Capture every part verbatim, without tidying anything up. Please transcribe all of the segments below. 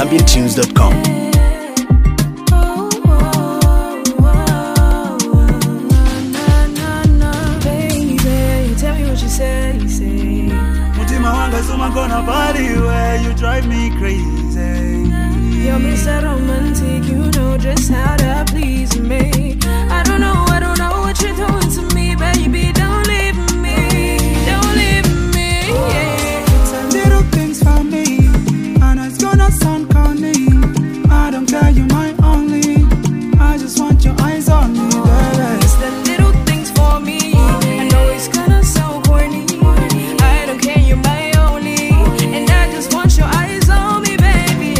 Zambian Tunes dot com. I'm gonna body where you drive me crazy. You're Mister Romantic, you know just how to please me. I don't know, I don't know what you're doing to me, baby. Don't leave me, don't leave me. Yeah. Little things for me, and it's gonna sound corny. I don't care, you're my only. I just want your eyes on me, baby. It's the little things for me. I know it's gonna sound corny. I don't care, you're my only. And I just want your eyes on me, baby.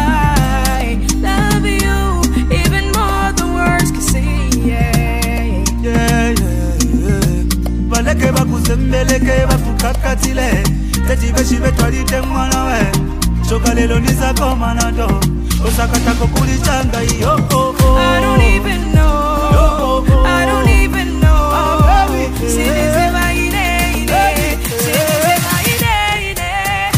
I love you even more than words can say. Yeah, yeah, yeah, yeah. Baleke bakuzembeleke bafukakatile. Tejibe shibe twalite mwana we. Shoka lelo niza koma na do. Osakata kukulichanga yo. I don't even know. I don't even know. Oh, baby. See this in my ide, ide. See this in my ide, ide.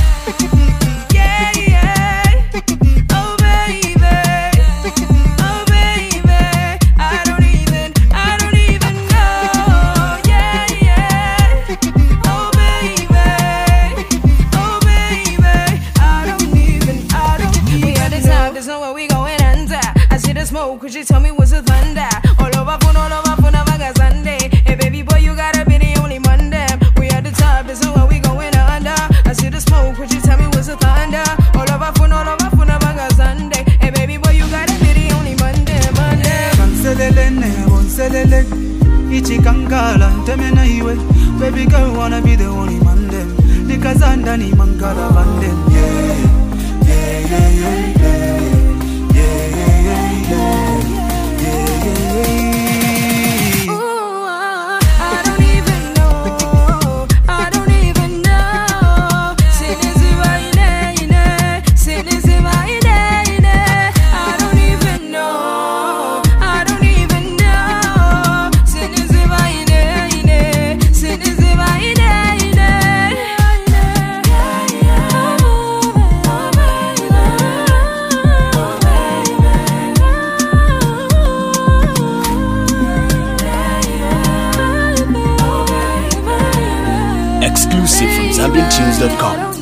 Yeah, yeah. Oh, baby. Oh, baby. I don't even, I don't even know. Yeah, yeah. Oh, baby. Oh, baby. I don't even, I don't even. We got this out, there's nowhere we going under. I see the smoke, could you tell me what's the thunder? All over phone, all over phone, I'm a Sunday. Hey baby boy, you gotta be the only one them. We at the top, there's nowhere we going under. I see the smoke, could you tell me what's the thunder? All over phone, all over phone, I'm a Sunday. Hey baby boy, you gotta be the only one them, one them. Cancelele, ne, boncelele. Ichi kankala, nteme na iwe. Baby girl wanna be the only man them. Nikazanda ni mangala bandem. Yeah, yeah, yeah, yeah, yeah. Yeah, yeah, yeah, yeah. Yeah, yeah, yeah. Ooh, I don't even know. I don't even know. Sin is in my ine, sin is in my ine, ine. I don't even know. I don't even know. Sin is in my ine, ine. Sin is in my ine, ine. Exclusive from Zambian Tunes dot com.